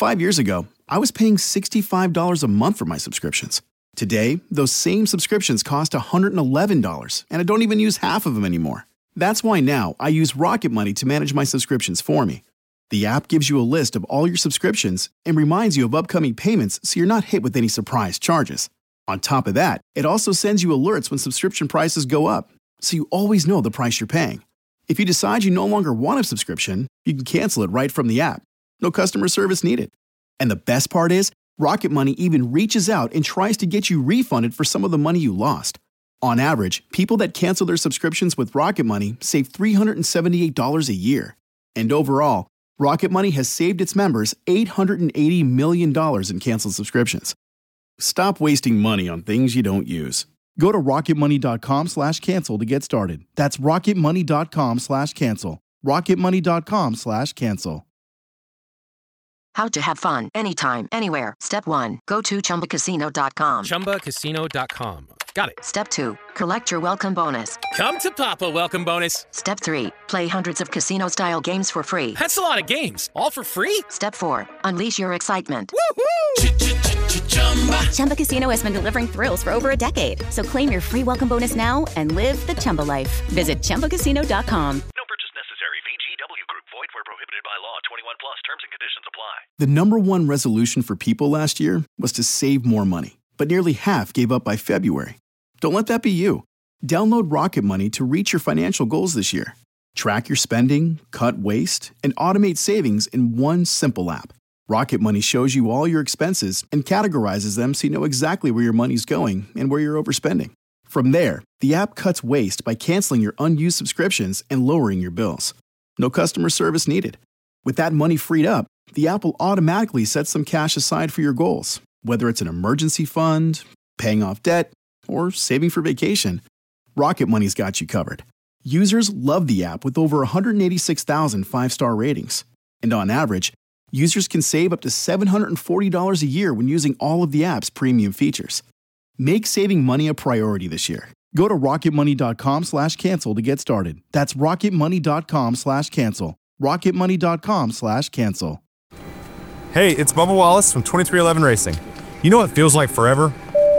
5 years ago, I was paying $65 a month for my subscriptions. Today, those same subscriptions cost $111, and I don't even use half of them anymore. That's why now I use Rocket Money to manage my subscriptions for me. The app gives you a list of all your subscriptions and reminds you of upcoming payments so you're not hit with any surprise charges. On top of that, it also sends you alerts when subscription prices go up, so you always know the price you're paying. If you decide you no longer want a subscription, you can cancel it right from the app. No customer service needed. And the best part is, Rocket Money even reaches out and tries to get you refunded for some of the money you lost. On average, people that cancel their subscriptions with Rocket Money save $378 a year. And overall, Rocket Money has saved its members $880 million in canceled subscriptions. Stop wasting money on things you don't use. Go to rocketmoney.com/cancel to get started. That's rocketmoney.com/cancel. rocketmoney.com/cancel. How to have fun anytime, anywhere. Step 1. Go to ChumbaCasino.com. ChumbaCasino.com. Got it. Step 2. Collect your welcome bonus. Come to Papa welcome bonus. Step 3. Play hundreds of casino-style games for free. That's a lot of games. All for free? Step 4. Unleash your excitement. Woohoo! Chumba Casino has been delivering thrills for over a decade. So claim your free welcome bonus now and live the Chumba life. Visit ChumbaCasino.com. No purchase necessary. VGW Group. Void where prohibited by law. 21 plus. Terms and conditions apply. The number one resolution for people last year was to save more money, but nearly half gave up by February. Don't let that be you. Download Rocket Money to reach your financial goals this year. Track your spending, cut waste, and automate savings in one simple app. Rocket Money shows you all your expenses and categorizes them so you know exactly where your money's going and where you're overspending. From there, the app cuts waste by canceling your unused subscriptions and lowering your bills. No customer service needed. With that money freed up, the app will automatically set some cash aside for your goals, whether it's an emergency fund, paying off debt, or saving for vacation. Rocket Money's got you covered. Users love the app with over 186,000 five-star ratings. And on average, users can save up to $740 a year when using all of the app's premium features. Make saving money a priority this year. Go to rocketmoney.com/cancel to get started. That's rocketmoney.com/cancel. rocketmoney.com/cancel. Hey, it's Bubba Wallace from 2311 Racing. You know what feels like forever?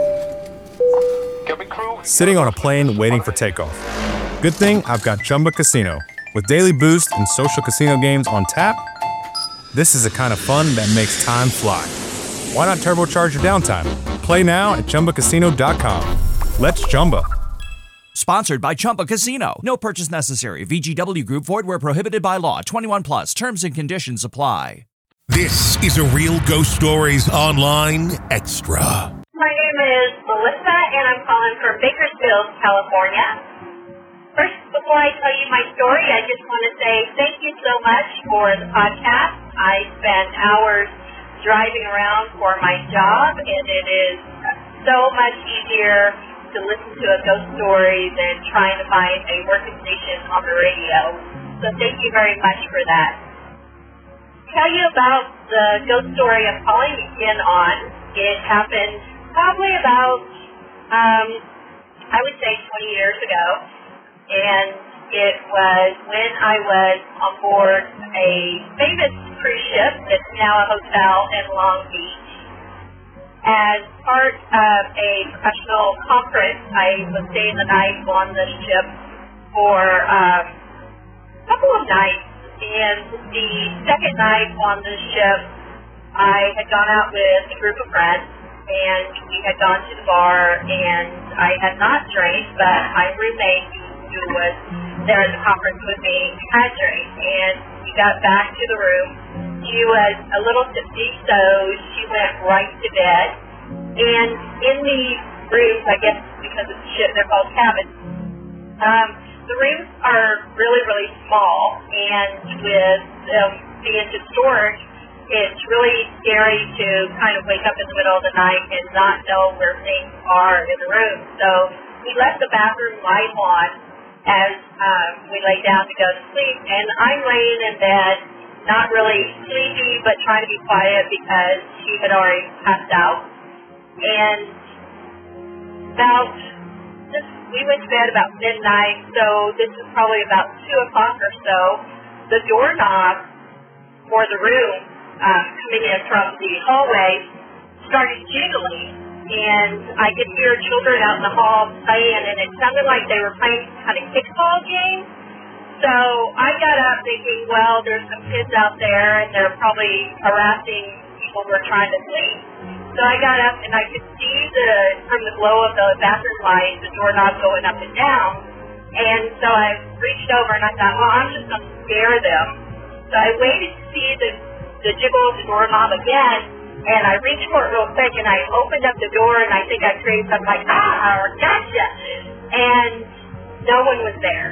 Sitting on a plane waiting for takeoff. Good thing I've got Chumba Casino. With daily boost and social casino games on tap, this is the kind of fun that makes time fly. Why not turbocharge your downtime? Play now at ChumbaCasino.com. Let's Chumba. Sponsored by Chumba Casino. No purchase necessary. VGW Group. Void where prohibited by law. 21 plus. Terms and conditions apply. This is a Real Ghost Stories Online Extra. My name is Melissa, and I'm calling from Bakersfield, California. First, before I tell you my story, I just want to say thank you so much for the podcast. I spend hours driving around for my job, and it is so much easier to listen to a ghost story than trying to find a working station on the radio. So thank you very much for that. Tell you about the ghost story I'm calling in on. It happened probably about, I would say 20 years ago. And it was when I was on board a famous cruise ship that's now a hotel in Long Beach. As part of a professional conference, I was staying the night on the ship for a couple of nights. And the second night on the ship, I had gone out with a group of friends, and we had gone to the bar, and I had not drank, but my roommate, who was there at the conference with me, had drank, and we got back to the room. She was a little tipsy, so she went right to bed. And in the rooms, I guess because it's a ship, they're called cabins. The rooms are really, really small, and with them being just storage, it's really scary to kind of wake up in the middle of the night and not know where things are in the room. So we left the bathroom light on as we lay down to go to sleep, and I'm laying in bed, not really sleepy, but trying to be quiet because she had already passed out. And we went to bed about midnight, so this was probably about 2 o'clock or so. The doorknob for the room coming in from the hallway started jiggling, and I could hear children out in the hall playing, and it sounded like they were playing some kind of kickball game. So I got up thinking, well, there's some kids out there, and they're probably harassing people who are trying to sleep. So I got up, and I could see from the glow of the bathroom light, the doorknob going up and down. And so I reached over, and I thought, well, I'm just going to scare them. So I waited to see the jiggle of the doorknob again, and I reached for it real quick, and I opened up the door, and I think I screamed something like, or gotcha! And no one was there.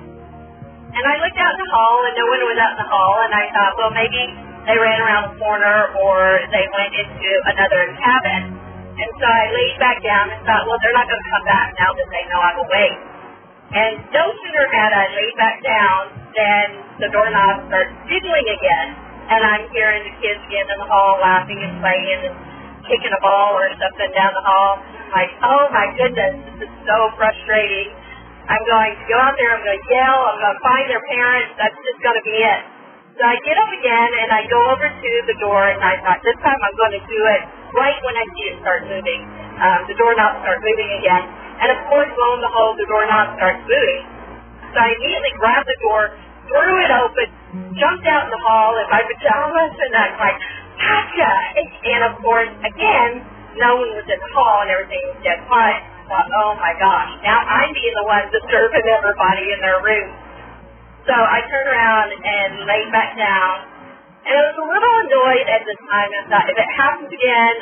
And I looked out in the hall, and no one was out in the hall, and I thought, well, maybe they ran around the corner, or they went into another cabin. And so I laid back down and thought, well, they're not going to come back now that they know I'm awake. And no sooner had I laid back down than the doorknob starts jiggling again. And I'm hearing the kids again in the hall laughing and playing and kicking a ball or something down the hall. I'm like, oh my goodness, this is so frustrating. I'm going to go out there, I'm going to yell, I'm going to find their parents, that's just going to be it. So I get up again and I go over to the door, and I thought, this time I'm going to do it right when I see it start moving. The doorknob starts moving again. And of course, lo and behold, the doorknob starts moving. So I immediately grabbed the door, threw it open, jumped out in the hall in my pajamas, and I was like, gotcha! And of course, again, no one was in the hall and everything was dead quiet. I thought, oh my gosh, now I'm being the one disturbing everybody in their room. So I turned around and laid back down, and I was a little annoyed at the time. I thought, if it happens again,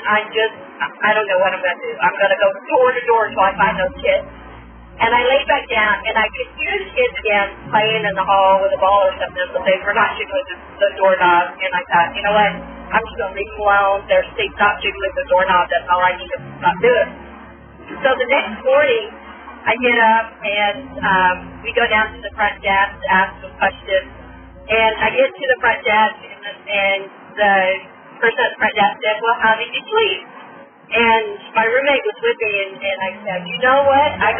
I don't know what I'm going to do. I'm going to go door to door until I find those kids. And I laid back down, and I could hear the kids again playing in the hall with a ball or something, but they were not jiggling the doorknob. And I thought, you know what, I'm just going to leave them alone. They stopped jiggling the doorknob. That's all I need to stop doing. So the next morning, I get up, and we go down to the front desk to ask some questions. And I get to the front desk, and the person at the front desk said, well, how did you sleep? And my roommate was with me, and I said, you know what? I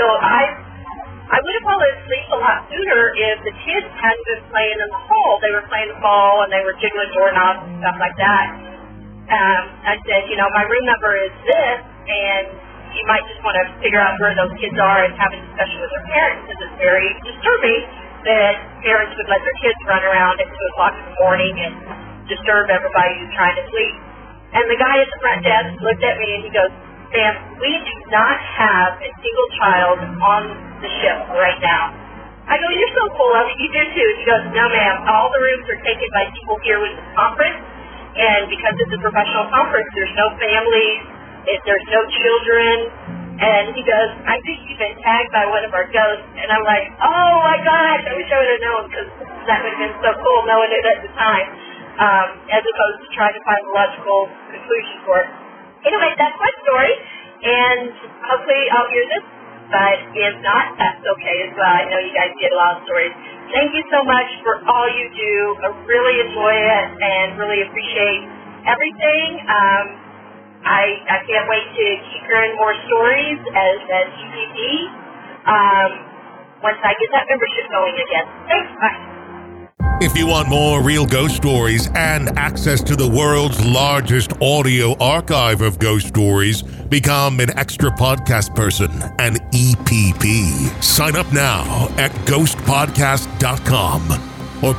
would have fallen asleep a lot sooner if the kids hadn't been playing in the hall. They were playing the ball, and they were jiggling doorknobs and stuff like that. I said, you know, my room number is this, and you might just want to figure out where those kids are and have a discussion with their parents, because it's very disturbing that parents would let their kids run around at 2 o'clock in the morning and disturb everybody who's trying to sleep. And the guy at the front desk looked at me and he goes, Sam, we do not have a single child on the ship right now. I go, you're so full of it. You do too. He goes, no, ma'am. All the rooms are taken by people here with this conference. And because it's a professional conference, there's no families. There's no children. And he goes, I think you've been tagged by one of our ghosts. And I'm like, oh my gosh, I wish I would have known, because that would have been so cool knowing it at the time, as opposed to trying to find a logical conclusion for it. Anyway, that's my story, and hopefully I'll hear this, but if not, that's okay as well. I know you guys get a lot of stories. Thank you so much for all you do. I really enjoy it and really appreciate everything. I can't wait to keep hearing more stories as EPP once I get that membership going again. Thanks. Bye. If you want more real ghost stories and access to the world's largest audio archive of ghost stories, become an extra podcast person, an EPP. Sign up now at ghostpodcast.com or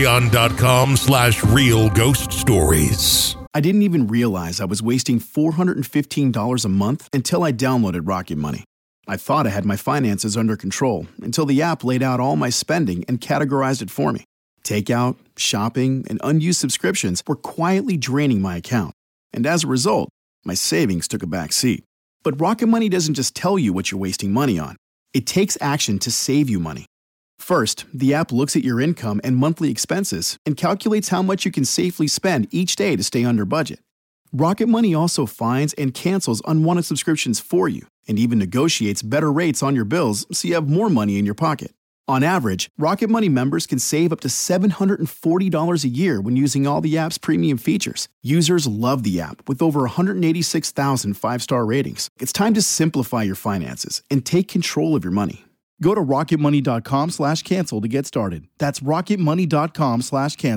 patreon.com/realghoststories. I didn't even realize I was wasting $415 a month until I downloaded Rocket Money. I thought I had my finances under control until the app laid out all my spending and categorized it for me. Takeout, shopping, and unused subscriptions were quietly draining my account. And as a result, my savings took a back seat. But Rocket Money doesn't just tell you what you're wasting money on. It takes action to save you money. First, the app looks at your income and monthly expenses and calculates how much you can safely spend each day to stay under budget. Rocket Money also finds and cancels unwanted subscriptions for you and even negotiates better rates on your bills so you have more money in your pocket. On average, Rocket Money members can save up to $740 a year when using all the app's premium features. Users love the app with over 186,000 five-star ratings. It's time to simplify your finances and take control of your money. Go to rocketmoney.com/cancel to get started. That's rocketmoney.com/cancel.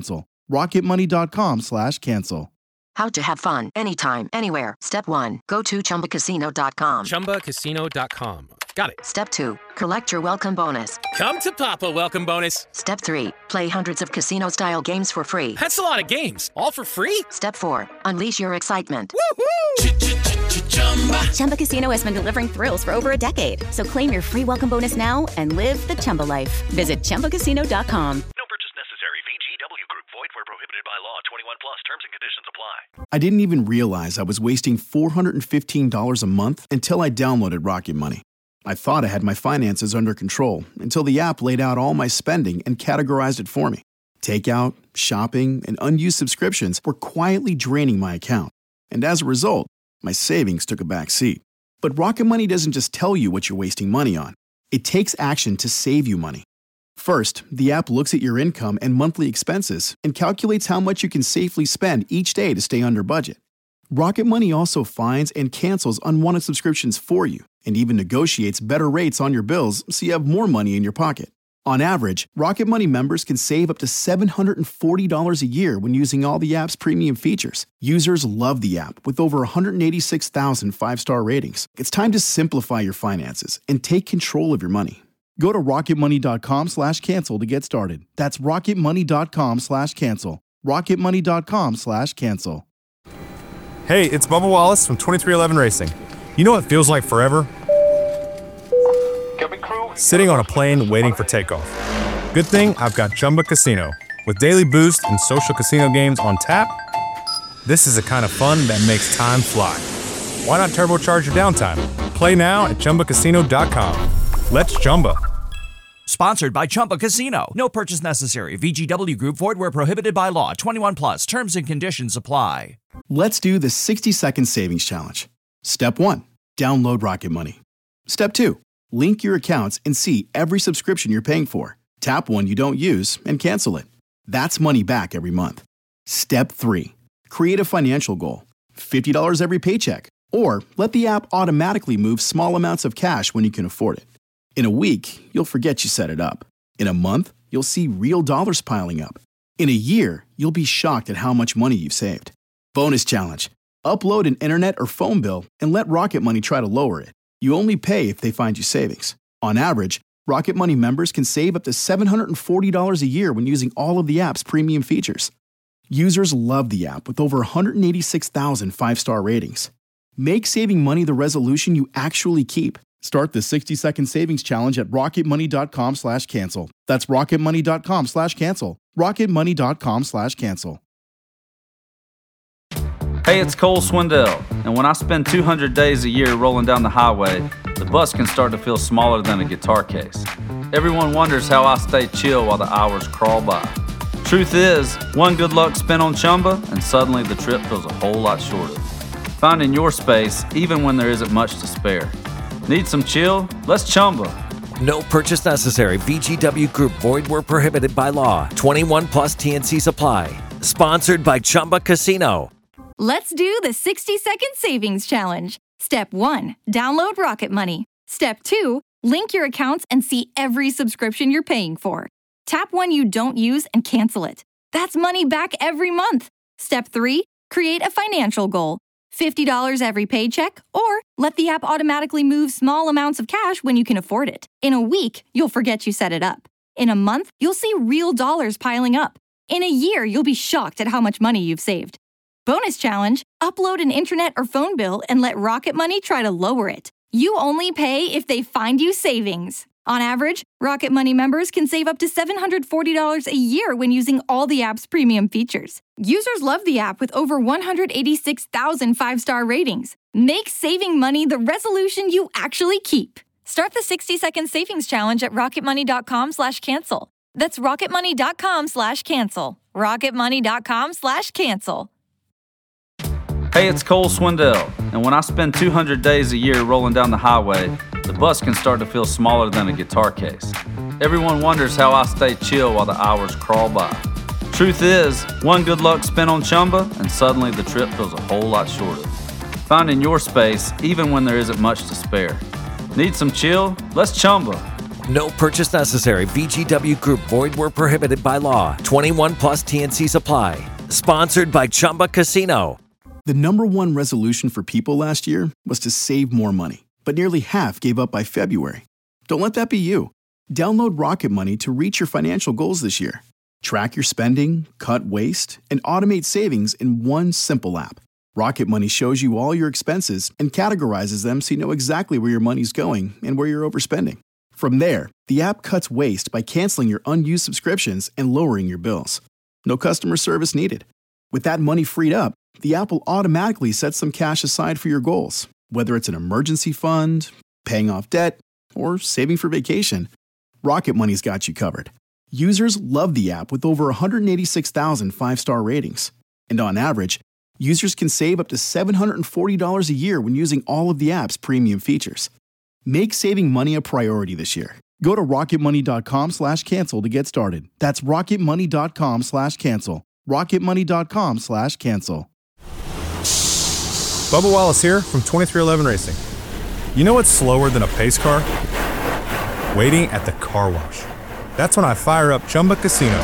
rocketmoney.com/cancel. How to have fun anytime, anywhere. Step 1. Go to ChumbaCasino.com. ChumbaCasino.com. Got it. Step 2. Collect your welcome bonus. Come to Papa Welcome Bonus. Step 3. Play hundreds of casino-style games for free. That's a lot of games. All for free? Step 4. Unleash your excitement. Woohoo! Chumba Casino has been delivering thrills for over a decade. So claim your free welcome bonus now and live the Chumba life. Visit ChumbaCasino.com. No purchase necessary. VGW Group. Void where prohibited by law. 21 plus. Terms and conditions apply. I didn't even realize I was wasting $415 a month until I downloaded Rocket Money. I thought I had my finances under control until the app laid out all my spending and categorized it for me. Takeout, shopping, and unused subscriptions were quietly draining my account. And as a result, my savings took a back seat. But Rocket Money doesn't just tell you what you're wasting money on. It takes action to save you money. First, the app looks at your income and monthly expenses and calculates how much you can safely spend each day to stay under budget. Rocket Money also finds and cancels unwanted subscriptions for you and even negotiates better rates on your bills so you have more money in your pocket. On average, Rocket Money members can save up to $740 a year when using all the app's premium features. Users love the app with over 186,000 five-star ratings. It's time to simplify your finances and take control of your money. Go to rocketmoney.com/cancel to get started. That's rocketmoney.com/cancel. rocketmoney.com/cancel. Hey, it's Bubba Wallace from 2311 Racing. You know what feels like forever? Sitting on a plane waiting for takeoff. Good thing I've got Chumba Casino. With daily boost and social casino games on tap, this is the kind of fun that makes time fly. Why not turbocharge your downtime? Play now at ChumbaCasino.com. Let's Chumba. Sponsored by Chumba Casino. No purchase necessary. VGW Group. Void where prohibited by law. 21 plus. Terms and conditions apply. Let's do the 60-second savings challenge. Step 1. Download Rocket Money. Step 2. Link your accounts and see every subscription you're paying for. Tap one you don't use and cancel it. That's money back every month. Step 3. Create a financial goal. $50 every paycheck. Or let the app automatically move small amounts of cash when you can afford it. In a week, you'll forget you set it up. In a month, you'll see real dollars piling up. In a year, you'll be shocked at how much money you've saved. Bonus challenge. Upload an internet or phone bill and let Rocket Money try to lower it. You only pay if they find you savings. On average, Rocket Money members can save up to $740 a year when using all of the app's premium features. Users love the app with over 186,000 five-star ratings. Make saving money the resolution you actually keep. Start the 60-second savings challenge at rocketmoney.com/cancel. That's rocketmoney.com/cancel. rocketmoney.com/cancel. Hey, it's Cole Swindell, and when I spend 200 days a year rolling down the highway, the bus can start to feel smaller than a guitar case. Everyone wonders how I stay chill while the hours crawl by. Truth is, one good luck spin on Chumba, and suddenly the trip feels a whole lot shorter. Finding your space, even when there isn't much to spare. Need some chill? Let's Chumba. No purchase necessary. VGW Group. Void where prohibited by law. 21 plus TNCs apply. Sponsored by Chumba Casino. Let's do the 60-second savings challenge. Step 1. Download Rocket Money. Step 2. Link your accounts and see every subscription you're paying for. Tap one you don't use and cancel it. That's money back every month. Step 3. Create a financial goal. $50 every paycheck, or let the app automatically move small amounts of cash when you can afford it. In a week, you'll forget you set it up. In a month, you'll see real dollars piling up. In a year, you'll be shocked at how much money you've saved. Bonus challenge, upload an internet or phone bill and let Rocket Money try to lower it. You only pay if they find you savings. On average, Rocket Money members can save up to $740 a year when using all the app's premium features. Users love the app with over 186,000 five-star ratings. Make saving money the resolution you actually keep. Start the 60-second savings challenge at rocketmoney.com/cancel. That's rocketmoney.com/cancel. rocketmoney.com/cancel. Hey, it's Cole Swindell, and when I spend 200 days a year rolling down the highway, the bus can start to feel smaller than a guitar case. Everyone wonders how I stay chill while the hours crawl by. Truth is, one good luck spin on Chumba, and suddenly the trip feels a whole lot shorter. Finding your space, even when there isn't much to spare. Need some chill? Let's Chumba. No purchase necessary. VGW Group. Void where prohibited by law. 21 plus TNC Supply. Sponsored by Chumba Casino. The number one resolution for people last year was to save more money, but nearly half gave up by February. Don't let that be you. Download Rocket Money to reach your financial goals this year. Track your spending, cut waste, and automate savings in one simple app. Rocket Money shows you all your expenses and categorizes them so you know exactly where your money's going and where you're overspending. From there, the app cuts waste by canceling your unused subscriptions and lowering your bills. No customer service needed. With that money freed up, the app will automatically set some cash aside for your goals, whether it's an emergency fund, paying off debt, or saving for vacation. Rocket Money's got you covered. Users love the app with over 186,000 five-star ratings. And on average, users can save up to $740 a year when using all of the app's premium features. Make saving money a priority this year. Go to rocketmoney.com/cancel to get started. That's rocketmoney.com/cancel. rocketmoney.com/cancel. Bubba Wallace here from 2311 Racing. You know what's slower than a pace car? Waiting at the car wash. That's when I fire up Chumba Casino.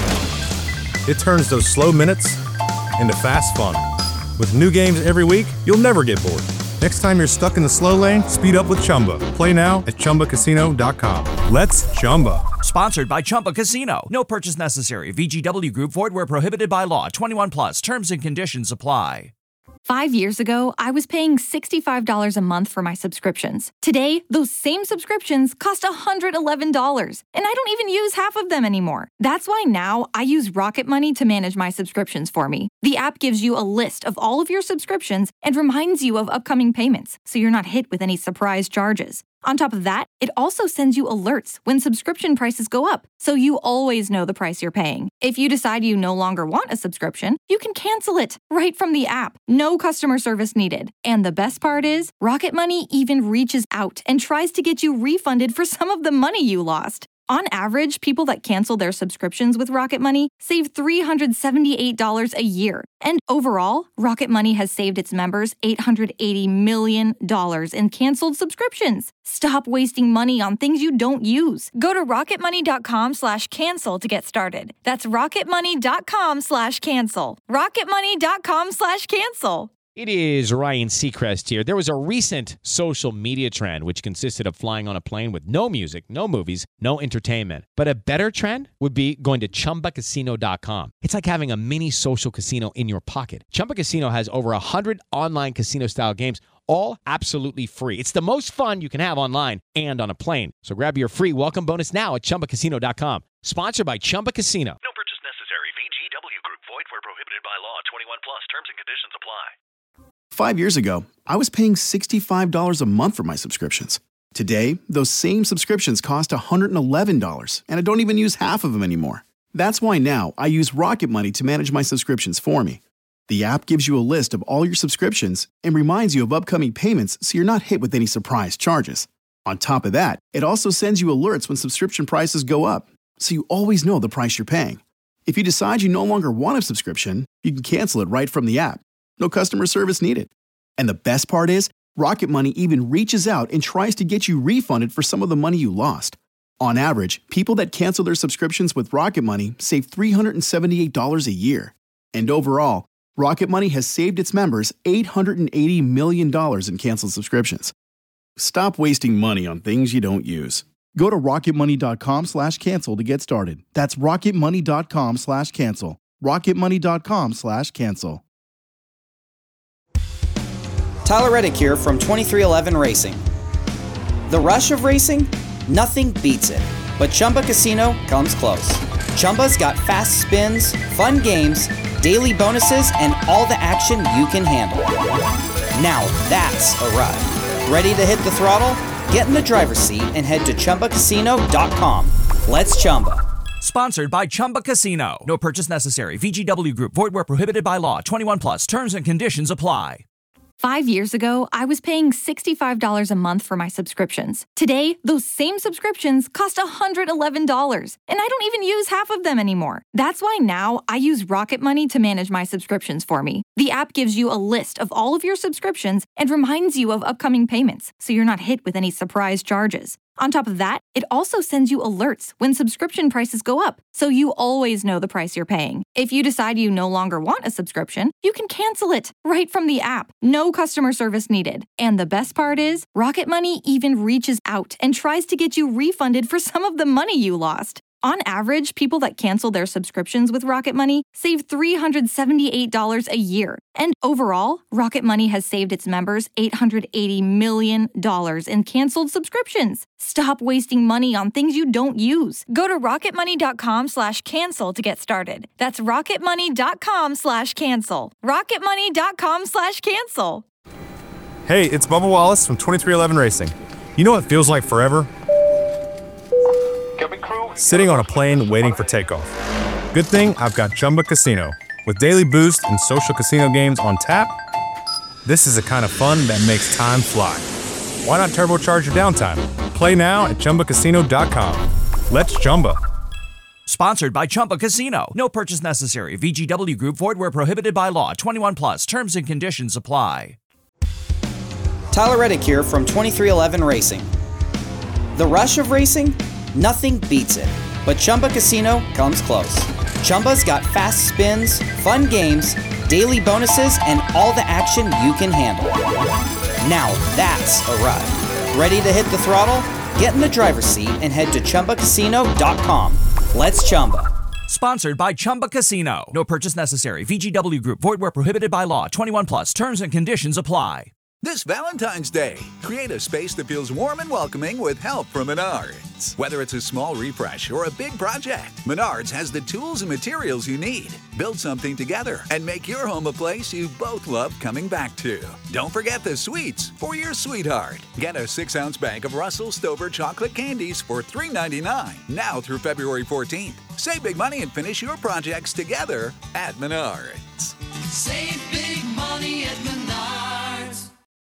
It turns those slow minutes into fast fun. With new games every week, you'll never get bored. Next time you're stuck in the slow lane, speed up with Chumba. Play now at ChumbaCasino.com. Let's Chumba. Sponsored by Chumba Casino. No purchase necessary. VGW Group. Void where prohibited by law. 21 plus. Terms and conditions apply. 5 years ago, I was paying $65 a month for my subscriptions. Today, those same subscriptions cost $111, and I don't even use half of them anymore. That's why now I use Rocket Money to manage my subscriptions for me. The app gives you a list of all of your subscriptions and reminds you of upcoming payments, so you're not hit with any surprise charges. On top of that, it also sends you alerts when subscription prices go up, so you always know the price you're paying. If you decide you no longer want a subscription, you can cancel it right from the app. No customer service needed. And the best part is, Rocket Money even reaches out and tries to get you refunded for some of the money you lost. On average, people that cancel their subscriptions with Rocket Money save $378 a year. And overall, Rocket Money has saved its members $880 million in canceled subscriptions. Stop wasting money on things you don't use. Go to rocketmoney.com/cancel to get started. That's rocketmoney.com/cancel. rocketmoney.com/cancel. It is Ryan Seacrest here. There was a recent social media trend which consisted of flying on a plane with no music, no movies, no entertainment. But a better trend would be going to ChumbaCasino.com. It's like having a mini social casino in your pocket. Chumba Casino has over 100 online casino-style games, all absolutely free. It's the most fun you can have online and on a plane. So grab your free welcome bonus now at ChumbaCasino.com. Sponsored by Chumba Casino. No purchase necessary. VGW Group. Void where prohibited by law. 21 plus. Terms and conditions apply. 5 years ago, I was paying $65 a month for my subscriptions. Today, those same subscriptions cost $111, and I don't even use half of them anymore. That's why now I use Rocket Money to manage my subscriptions for me. The app gives you a list of all your subscriptions and reminds you of upcoming payments so you're not hit with any surprise charges. On top of that, it also sends you alerts when subscription prices go up, so you always know the price you're paying. If you decide you no longer want a subscription, you can cancel it right from the app. No customer service needed. And the best part is, Rocket Money even reaches out and tries to get you refunded for some of the money you lost. On average, people that cancel their subscriptions with Rocket Money save $378 a year. And overall, Rocket Money has saved its members $880 million in canceled subscriptions. Stop wasting money on things you don't use. Go to rocketmoney.com/cancel to get started. That's rocketmoney.com/cancel. rocketmoney.com/cancel. Tyler Reddick here from 2311 Racing. The rush of racing? Nothing beats it. But Chumba Casino comes close. Chumba's got fast spins, fun games, daily bonuses, and all the action you can handle. Now that's a ride. Ready to hit the throttle? Get in the driver's seat and head to ChumbaCasino.com. Let's Chumba. Sponsored by Chumba Casino. No purchase necessary. VGW Group. Void where prohibited by law. 21 plus. Terms and conditions apply. 5 years ago, I was paying $65 a month for my subscriptions. Today, those same subscriptions cost $111, and I don't even use half of them anymore. That's why now I use Rocket Money to manage my subscriptions for me. The app gives you a list of all of your subscriptions and reminds you of upcoming payments, so you're not hit with any surprise charges. On top of that, it also sends you alerts when subscription prices go up, so you always know the price you're paying. If you decide you no longer want a subscription, you can cancel it right from the app. No customer service needed. And the best part is, Rocket Money even reaches out and tries to get you refunded for some of the money you lost. On average, people that cancel their subscriptions with Rocket Money save $378 a year. And overall, Rocket Money has saved its members $880 million in canceled subscriptions. Stop wasting money on things you don't use. Go to rocketmoney.com/cancel to get started. That's rocketmoney.com/cancel. rocketmoney.com/cancel. Hey, it's Bubba Wallace from 2311 Racing. You know what feels like forever? Sitting on a plane waiting for takeoff. Good thing I've got Chumba Casino. With daily boost and social casino games on tap, this is the kind of fun that makes time fly. Why not turbocharge your downtime? Play now at ChumbaCasino.com. Let's Chumba. Sponsored by Chumba Casino. No purchase necessary. VGW Group. Void where prohibited by law. 21 plus. Terms and conditions apply. Tyler Reddick here from 2311 Racing. The rush of racing? Nothing beats it, but Chumba Casino comes close. Chumba's got fast spins, fun games, daily bonuses, and all the action you can handle. Now that's a ride. Ready to hit the throttle? Get in the driver's seat and head to ChumbaCasino.com. Let's Chumba. Sponsored by Chumba Casino. No purchase necessary. VGW Group. Void where prohibited by law. 21 plus. Terms and conditions apply. This Valentine's Day, create a space that feels warm and welcoming with help from Menards. Whether it's a small refresh or a big project, Menards has the tools and materials you need. Build something together and make your home a place you both love coming back to. Don't forget the sweets for your sweetheart. Get a 6-ounce bag of Russell Stover chocolate candies for $3.99 now through February 14th. Save big money and finish your projects together at Menards. Save